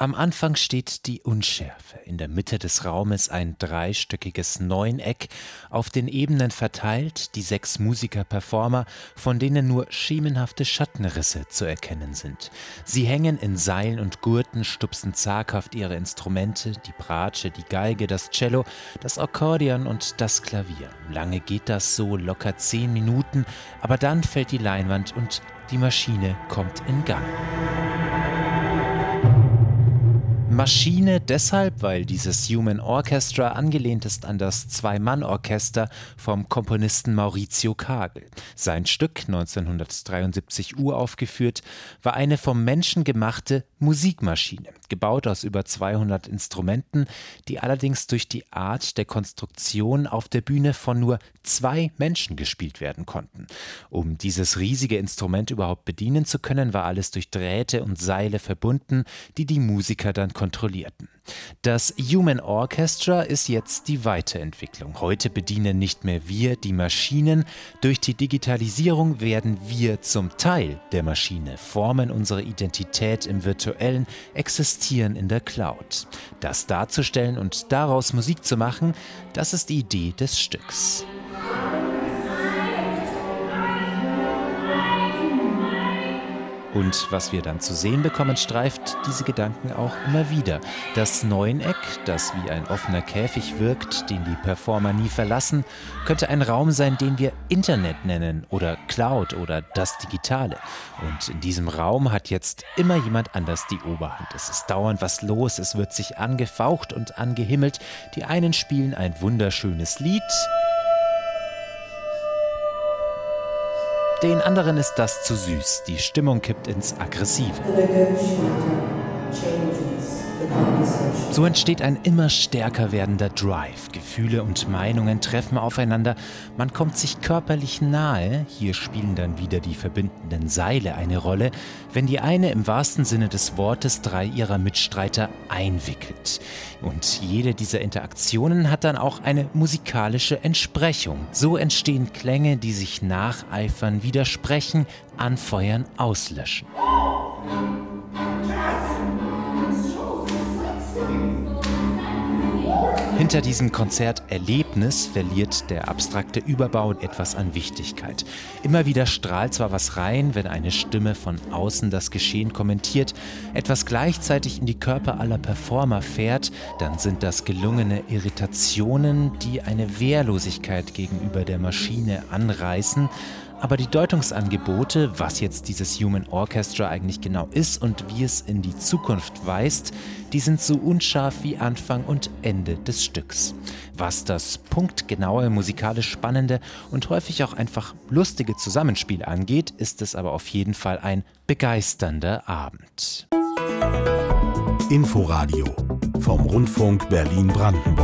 Am Anfang steht die Unschärfe. In der Mitte des Raumes ein dreistöckiges Neuneck, auf den Ebenen verteilt die 6 Musiker-Performer, von denen nur schemenhafte Schattenrisse zu erkennen sind. Sie hängen in Seilen und Gurten, stupsen zaghaft ihre Instrumente, die Bratsche, die Geige, das Cello, das Akkordeon und das Klavier. Lange geht das so, locker 10 Minuten, aber dann fällt die Leinwand und die Maschine kommt in Gang. Maschine deshalb, weil dieses Human Orchestra angelehnt ist an das Zwei-Mann-Orchester vom Komponisten Maurizio Kagel. Sein Stück, 1973 uraufgeführt, war eine vom Menschen gemachte Musikmaschine, gebaut aus über 200 Instrumenten, die allerdings durch die Art der Konstruktion auf der Bühne von nur 2 Menschen gespielt werden konnten. Um dieses riesige Instrument überhaupt bedienen zu können, war alles durch Drähte und Seile verbunden, die die Musiker dann kontrollierten. Das Human Orchestra ist jetzt die Weiterentwicklung. Heute bedienen nicht mehr wir die Maschinen. Durch die Digitalisierung werden wir zum Teil der Maschine, formen unsere Identität im Virtuellen, existieren in der Cloud. Das darzustellen und daraus Musik zu machen, das ist die Idee des Stücks. Und was wir dann zu sehen bekommen, streift diese Gedanken auch immer wieder. Das Neuneck, das wie ein offener Käfig wirkt, den die Performer nie verlassen, könnte ein Raum sein, den wir Internet nennen oder Cloud oder das Digitale. Und in diesem Raum hat jetzt immer jemand anders die Oberhand. Es ist dauernd was los, es wird sich angefaucht und angehimmelt. Die einen spielen ein wunderschönes Lied, den anderen ist das zu süß. Die Stimmung kippt ins Aggressive. So entsteht ein immer stärker werdender Drive. Gefühle und Meinungen treffen aufeinander. Man kommt sich körperlich nahe. Hier spielen dann wieder die verbindenden Seile eine Rolle, wenn die eine im wahrsten Sinne des Wortes 3 ihrer Mitstreiter einwickelt. Und jede dieser Interaktionen hat dann auch eine musikalische Entsprechung. So entstehen Klänge, die sich nacheifern, widersprechen, anfeuern, auslöschen. Hinter diesem Konzerterlebnis verliert der abstrakte Überbau etwas an Wichtigkeit. Immer wieder strahlt zwar was rein, wenn eine Stimme von außen das Geschehen kommentiert, etwas gleichzeitig in die Körper aller Performer fährt, dann sind das gelungene Irritationen, die eine Wehrlosigkeit gegenüber der Maschine anreißen. Aber die Deutungsangebote, was jetzt dieses Human Orchestra eigentlich genau ist und wie es in die Zukunft weist, die sind so unscharf wie Anfang und Ende des Stücks. Was das punktgenaue, musikalisch spannende und häufig auch einfach lustige Zusammenspiel angeht, ist es aber auf jeden Fall ein begeisternder Abend. Inforadio vom Rundfunk Berlin-Brandenburg.